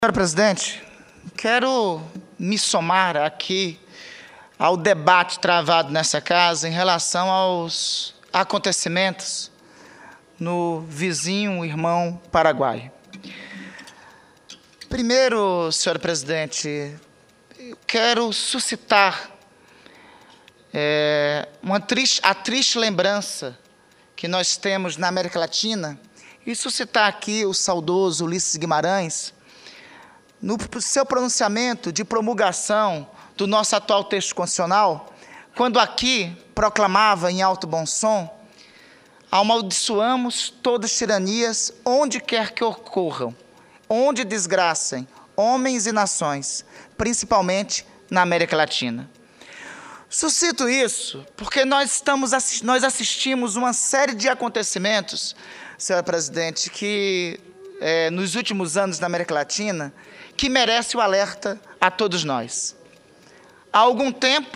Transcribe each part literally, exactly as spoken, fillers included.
Senhor presidente, quero me somar aqui ao debate travado nessa casa em relação aos acontecimentos no vizinho irmão Paraguai. Primeiro, senhor presidente, eu quero suscitar é, uma triste, a triste lembrança que nós temos na América Latina e suscitar aqui o saudoso Ulisses Guimarães, no seu pronunciamento de promulgação do nosso atual texto constitucional, quando aqui proclamava em alto bom som: amaldiçoamos todas as tiranias onde quer que ocorram, onde desgracem homens e nações, principalmente na América Latina. Suscito isso porque nós, estamos, nós assistimos uma série de acontecimentos, senhor presidente, que é, nos últimos anos na América Latina, que merece o alerta a todos nós. Há algum tempo,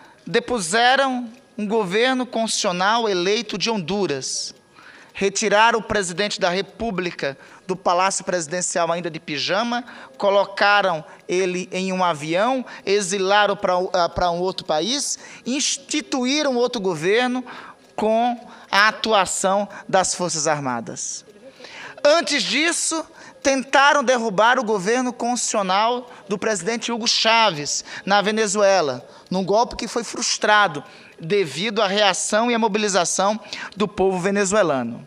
depuseram um governo constitucional eleito de Honduras, retiraram o presidente da República do Palácio Presidencial ainda de pijama, colocaram ele em um avião, exilaram para um outro país, instituíram outro governo com a atuação das Forças Armadas. Antes disso, tentaram derrubar o governo constitucional do presidente Hugo Chávez, na Venezuela, num golpe que foi frustrado devido à reação e à mobilização do povo venezuelano.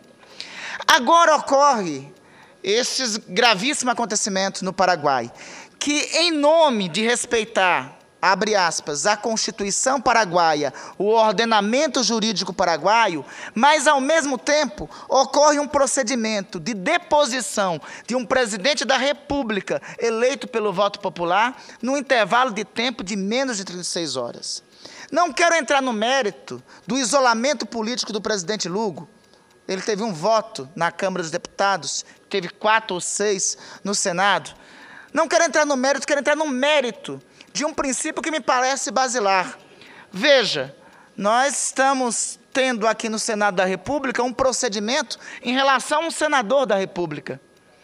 Agora ocorre esses gravíssimos acontecimentos no Paraguai, que em nome de respeitar, abre aspas, a Constituição paraguaia, o ordenamento jurídico paraguaio, mas, ao mesmo tempo, ocorre um procedimento de deposição de um presidente da República eleito pelo voto popular num intervalo de tempo de menos de trinta e seis horas. Não quero entrar no mérito do isolamento político do presidente Lugo. Ele teve um voto na Câmara dos Deputados, teve quatro ou seis no Senado. Não quero entrar no mérito, quero entrar no mérito de um princípio que me parece basilar. Veja, nós estamos tendo aqui no Senado da República um procedimento em relação a um senador da República.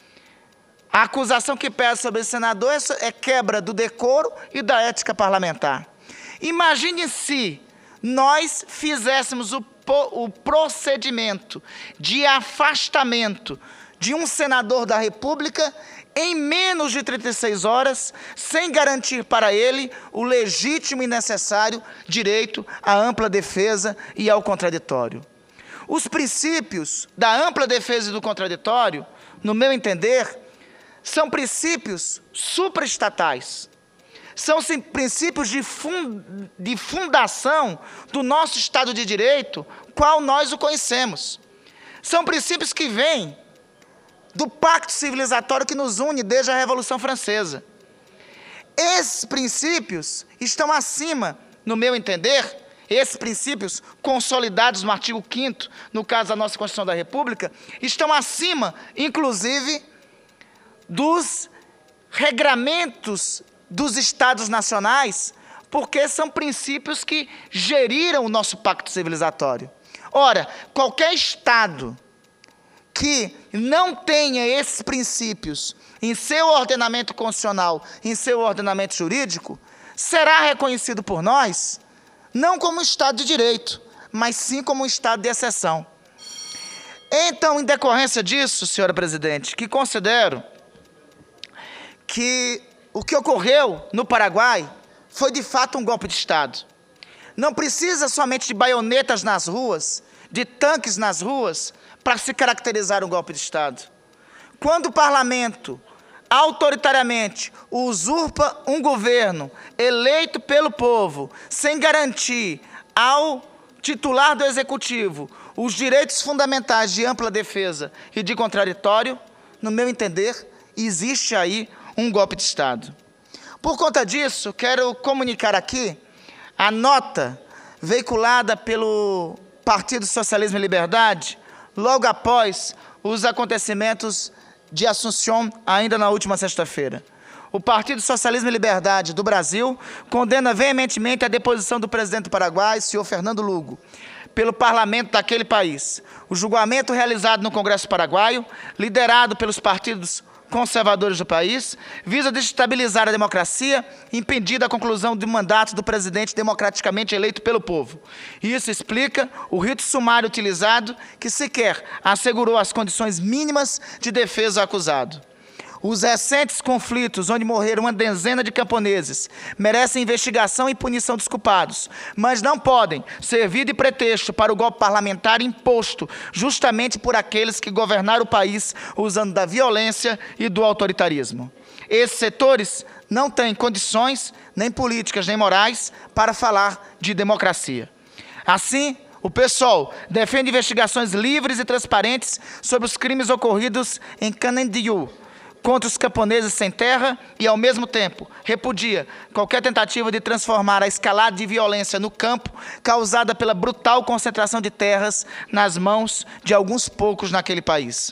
A acusação que pesa sobre esse senador é quebra do decoro e da ética parlamentar. Imagine se nós fizéssemos o, o procedimento de afastamento de um senador da República em menos de trinta e seis horas, sem garantir para ele o legítimo e necessário direito à ampla defesa e ao contraditório. Os princípios da ampla defesa e do contraditório, no meu entender, são princípios supraestatais. São sim, princípios de, fund, de fundação do nosso Estado de Direito, qual nós o conhecemos. São princípios que vêm do pacto civilizatório que nos une desde a Revolução Francesa. Esses princípios estão acima, no meu entender, esses princípios consolidados no artigo quinto, no caso da nossa Constituição da República, estão acima, inclusive, dos regramentos dos Estados nacionais, porque são princípios que geriram o nosso pacto civilizatório. Ora, qualquer Estado que não tenha esses princípios em seu ordenamento constitucional, em seu ordenamento jurídico, será reconhecido por nós, não como um Estado de direito, mas sim como um Estado de exceção. Então, em decorrência disso, senhora presidente, que considero que o que ocorreu no Paraguai foi de fato um golpe de Estado. Não precisa somente de baionetas nas ruas, de tanques nas ruas, para se caracterizar um golpe de Estado. Quando o parlamento, autoritariamente, usurpa um governo eleito pelo povo, sem garantir ao titular do executivo os direitos fundamentais de ampla defesa e de contraditório, no meu entender, existe aí um golpe de Estado. Por conta disso, quero comunicar aqui a nota veiculada pelo Partido Socialismo e Liberdade, logo após os acontecimentos de Assunção, ainda na última sexta-feira. O Partido Socialismo e Liberdade do Brasil condena veementemente a deposição do presidente do Paraguai, senhor Fernando Lugo, pelo parlamento daquele país. O julgamento realizado no Congresso Paraguaio, liderado pelos partidos conservadores do país, visa desestabilizar a democracia, impedindo a conclusão do mandato do presidente democraticamente eleito pelo povo. Isso explica o rito sumário utilizado, que sequer assegurou as condições mínimas de defesa ao acusado. Os recentes conflitos, onde morreram uma dezena de camponeses, merecem investigação e punição dos culpados, mas não podem servir de pretexto para o golpe parlamentar imposto justamente por aqueles que governaram o país usando da violência e do autoritarismo. Esses setores não têm condições, nem políticas, nem morais, para falar de democracia. Assim, o PSOL defende investigações livres e transparentes sobre os crimes ocorridos em Canandiú, contra os camponeses sem terra e, ao mesmo tempo, repudia qualquer tentativa de transformar a escalada de violência no campo causada pela brutal concentração de terras nas mãos de alguns poucos naquele país.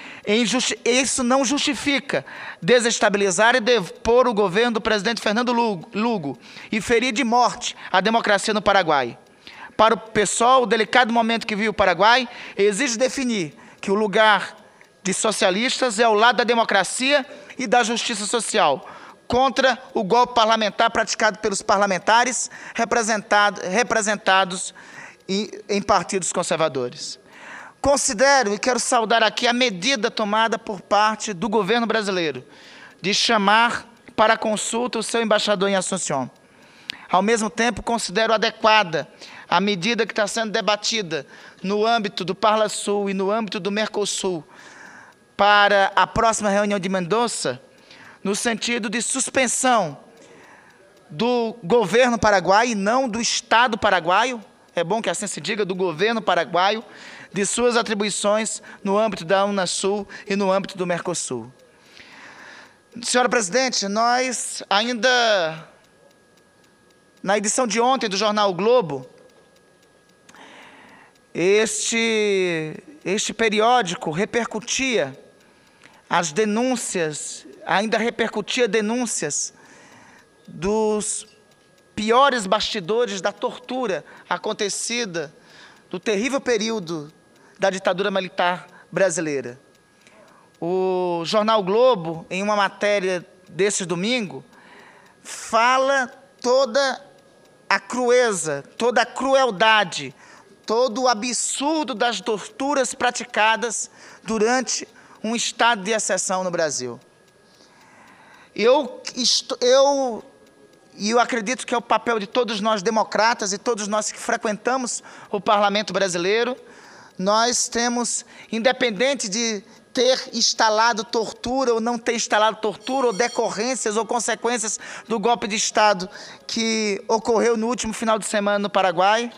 Isso não justifica desestabilizar e depor o governo do presidente Fernando Lugo e ferir de morte a democracia no Paraguai. Para o PSOL, o delicado momento que vive o Paraguai exige definir que o lugar de socialistas é ao lado da democracia e da justiça social, contra o golpe parlamentar praticado pelos parlamentares representado, representados em, em partidos conservadores. Considero e quero saudar aqui a medida tomada por parte do governo brasileiro de chamar para consulta o seu embaixador em Assunção. Ao mesmo tempo, considero adequada a medida que está sendo debatida no âmbito do Parlasul e no âmbito do Mercosul, para a próxima reunião de Mendoza, no sentido de suspensão do governo paraguaio, e não do Estado paraguaio, é bom que assim se diga, do governo paraguaio, de suas atribuições no âmbito da Unasul e no âmbito do Mercosul. Senhora Presidente, nós ainda, na edição de ontem do jornal o Globo, este, este periódico repercutia as denúncias, ainda repercutia denúncias dos piores bastidores da tortura acontecida no terrível período da ditadura militar brasileira. O jornal Globo, em uma matéria desse domingo, fala toda a crueza, toda a crueldade, todo o absurdo das torturas praticadas durante um estado de exceção no Brasil. Eu, eu, eu acredito que é o papel de todos nós democratas e todos nós que frequentamos o parlamento brasileiro, nós temos, independente de ter instalado tortura ou não ter instalado tortura, ou decorrências ou consequências do golpe de Estado que ocorreu no último final de semana no Paraguai,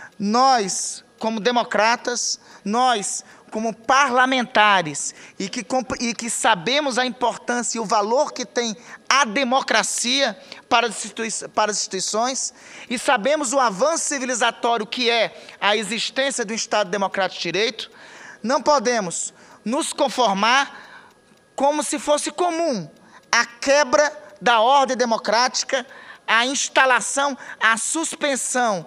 nós, como democratas, nós, como parlamentares, e que, e que sabemos a importância e o valor que tem a democracia para as, para as instituições, e sabemos o avanço civilizatório que é a existência do Estado Democrático de Direito, não podemos nos conformar como se fosse comum a quebra da ordem democrática, a instalação, a suspensão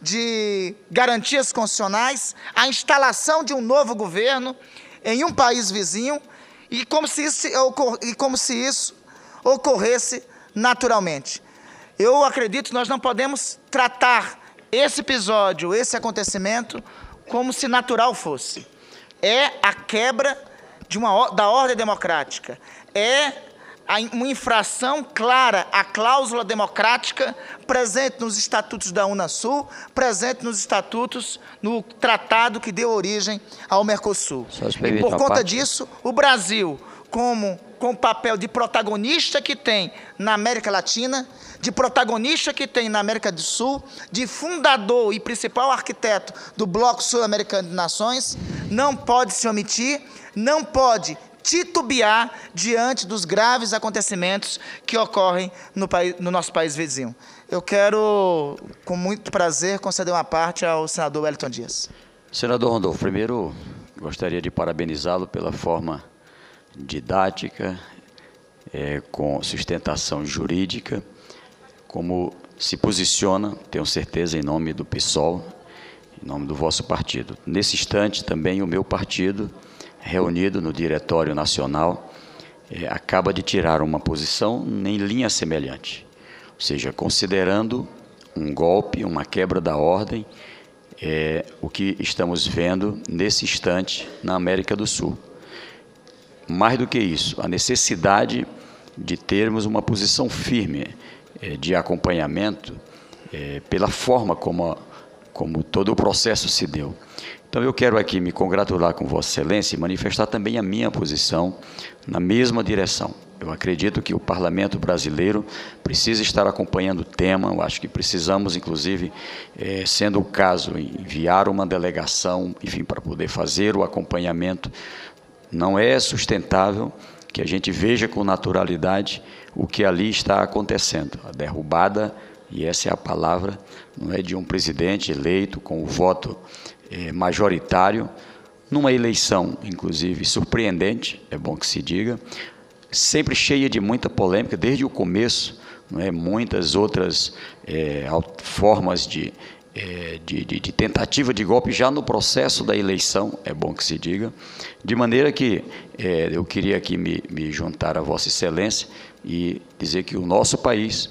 de garantias constitucionais, a instalação de um novo governo em um país vizinho, e como se isso, e como se isso ocorresse naturalmente. Eu acredito que nós não podemos tratar esse episódio, esse acontecimento, como se natural fosse. É a quebra de uma, da ordem democrática, é uma infração clara à cláusula democrática presente nos estatutos da Unasul, presente nos estatutos, no tratado que deu origem ao Mercosul. E por conta disso, o Brasil, como com o papel de protagonista que tem na América Latina, de protagonista que tem na América do Sul, de fundador e principal arquiteto do Bloco Sul-Americano de Nações, não pode se omitir, não pode titubear diante dos graves acontecimentos que ocorrem no, país, no nosso país vizinho. Eu quero, com muito prazer, conceder uma parte ao senador Wellington Dias. Senador Rondolfo, primeiro gostaria de parabenizá-lo pela forma didática, é, com sustentação jurídica, como se posiciona, tenho certeza, em nome do PSOL, em nome do vosso partido. Nesse instante, também, o meu partido, reunido no Diretório Nacional, é, acaba de tirar uma posição em linha semelhante, ou seja, considerando um golpe, uma quebra da ordem, é, o que estamos vendo nesse instante na América do Sul. Mais do que isso, a necessidade de termos uma posição firme é, de acompanhamento é, pela forma como, a, como todo o processo se deu. Então eu quero aqui me congratular com Vossa Excelência e manifestar também a minha posição na mesma direção. Eu acredito que o Parlamento brasileiro precisa estar acompanhando o tema. Eu acho que precisamos, inclusive, eh, sendo o caso, enviar uma delegação, enfim, para poder fazer o acompanhamento. Não é sustentável que a gente veja com naturalidade o que ali está acontecendo. A derrubada, e essa é a palavra, não é de um presidente eleito com o voto eh, majoritário, numa eleição, inclusive, surpreendente, é bom que se diga, sempre cheia de muita polêmica, desde o começo, não é? Muitas outras é, formas de, é, de, de, de tentativa de golpe já no processo da eleição, é bom que se diga, de maneira que é, eu queria aqui me, me juntar a Vossa Excelência e dizer que o nosso país,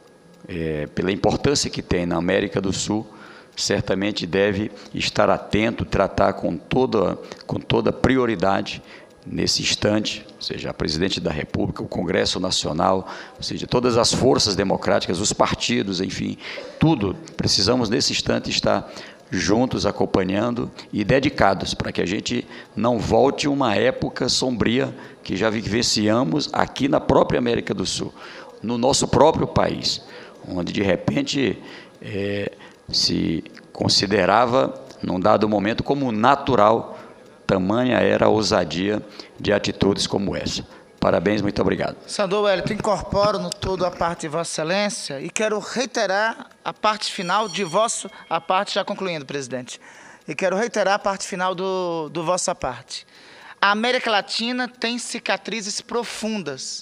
é, pela importância que tem na América do Sul, certamente deve estar atento, tratar com toda, com toda prioridade nesse instante, ou seja, a Presidente da República, o Congresso Nacional, ou seja, todas as forças democráticas, os partidos, enfim, tudo, precisamos nesse instante estar juntos, acompanhando e dedicados para que a gente não volte uma época sombria que já vivenciamos aqui na própria América do Sul, no nosso próprio país, onde de repente é, se considerava, num dado momento, como natural. Tamanha era a ousadia de atitudes como essa. Parabéns, muito obrigado. Senador Wellington, incorporo no todo a parte de Vossa Excelência e quero reiterar a parte final de vosso, a parte já concluindo, presidente, e quero reiterar a parte final do, do vossa parte. A América Latina tem cicatrizes profundas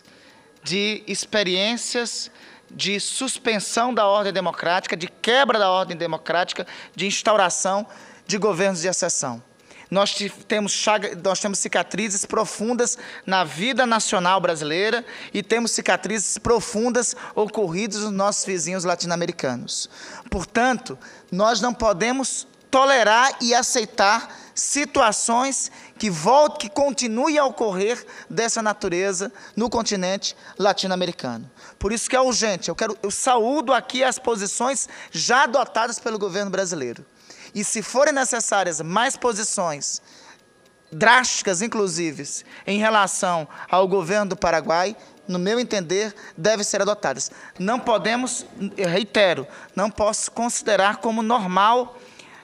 de experiências de suspensão da ordem democrática, de quebra da ordem democrática, de instauração de governos de exceção. Nós temos, chaga, nós temos cicatrizes profundas na vida nacional brasileira e temos cicatrizes profundas ocorridas nos nossos vizinhos latino-americanos. Portanto, nós não podemos tolerar e aceitar situações que, voltem, que continuem a ocorrer dessa natureza no continente latino-americano. Por isso que é urgente. Eu, quero, eu saúdo aqui as posições já adotadas pelo governo brasileiro. E se forem necessárias mais posições drásticas, inclusive, em relação ao governo do Paraguai, no meu entender, devem ser adotadas. Não podemos, eu reitero, não posso considerar como normal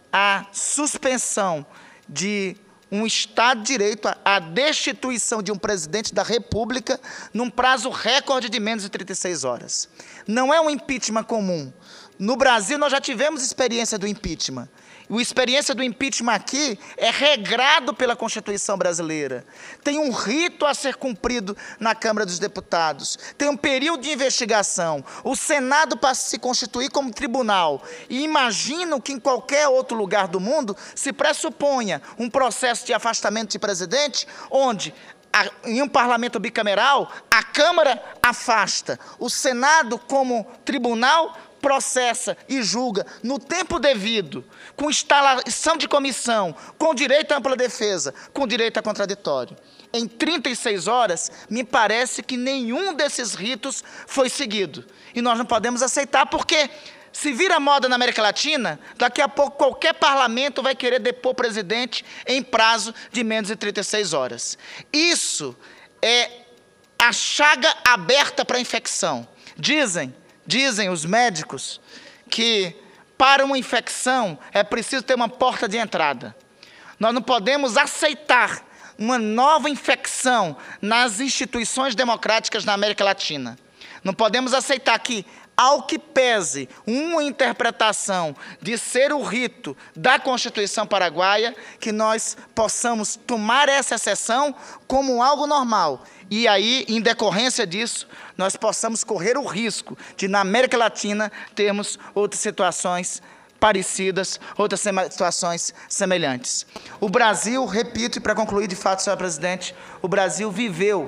a suspensão de um Estado de Direito, a destituição de um presidente da República num prazo recorde de menos de trinta e seis horas. Não é um impeachment comum. No Brasil, nós já tivemos experiência do impeachment. A experiência do impeachment aqui é regrado pela Constituição brasileira. Tem um rito a ser cumprido na Câmara dos Deputados. Tem um período de investigação. O Senado passa a se constituir como tribunal. E imagino que em qualquer outro lugar do mundo se pressuponha um processo de afastamento de presidente, onde em um parlamento bicameral, a Câmara afasta. O Senado, como tribunal, processa e julga no tempo devido, com instalação de comissão, com direito à ampla defesa, com direito a contraditório. Em trinta e seis horas, me parece que nenhum desses ritos foi seguido. E nós não podemos aceitar, porque se vira moda na América Latina, daqui a pouco qualquer parlamento vai querer depor o presidente em prazo de menos de trinta e seis horas. Isso é a chaga aberta para a infecção. Dizem Dizem os médicos que para uma infecção é preciso ter uma porta de entrada. Nós não podemos aceitar uma nova infecção nas instituições democráticas na América Latina. Não podemos aceitar que, ao que pese uma interpretação de ser o rito da Constituição paraguaia, que nós possamos tomar essa exceção como algo normal. E aí, em decorrência disso, nós possamos correr o risco de, na América Latina, termos outras situações parecidas, outras situações semelhantes. O Brasil, repito, e para concluir de fato, senhor presidente, o Brasil viveu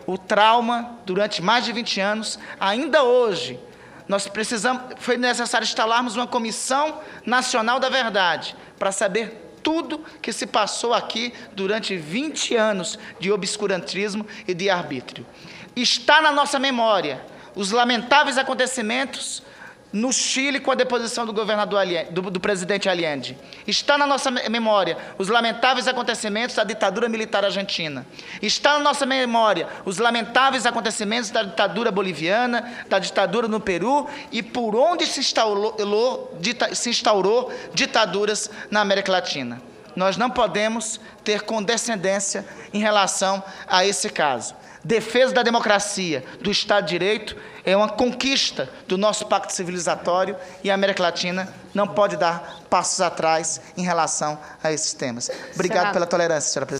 o trauma durante mais de vinte anos. Ainda hoje, nós precisamos, foi necessário instalarmos uma Comissão Nacional da Verdade para saber tudo que se passou aqui durante vinte anos de obscurantismo e de arbítrio. Está na nossa memória os lamentáveis acontecimentos no Chile com a deposição do governador Allende, do, do presidente Allende. Está na nossa memória os lamentáveis acontecimentos da ditadura militar argentina. Está na nossa memória os lamentáveis acontecimentos da ditadura boliviana, da ditadura no Peru e por onde se instaurou, dita, se instaurou ditaduras na América Latina. Nós não podemos ter condescendência em relação a esse caso. Defesa da democracia, do Estado de Direito, é uma conquista do nosso pacto civilizatório e a América Latina não pode dar passos atrás em relação a esses temas. Obrigado pela tolerância, senhora presidente.